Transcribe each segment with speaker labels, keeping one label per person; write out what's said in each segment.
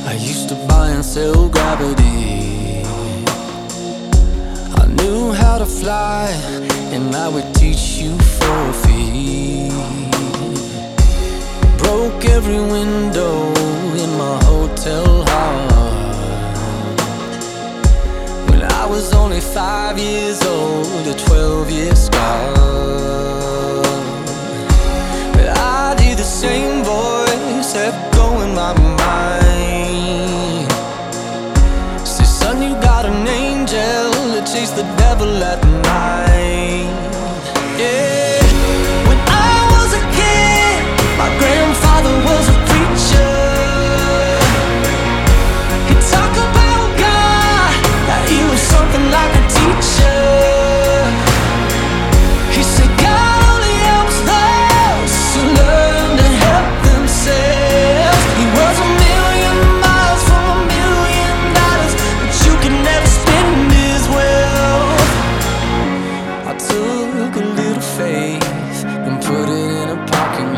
Speaker 1: I used to buy and sell gravity. I knew how to fly, and I would teach you for a fee. Broke every window in my hotel heart when I was only 5 years old, a 12-year scar. But I hear the same voice echo in my mind. Say, son, you got an angel to chase the devil at night. Yeah. When I was a kid, my grandfather was a preacher. He'd talk about God, that he was something like a teacher. He said God only helps those who learn to help themselves. He was a million miles from $1 million, but you can never spend his wealth. I took a little faith and put it in a parking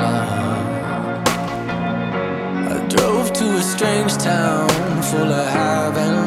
Speaker 1: lot. I drove to a strange town full of have and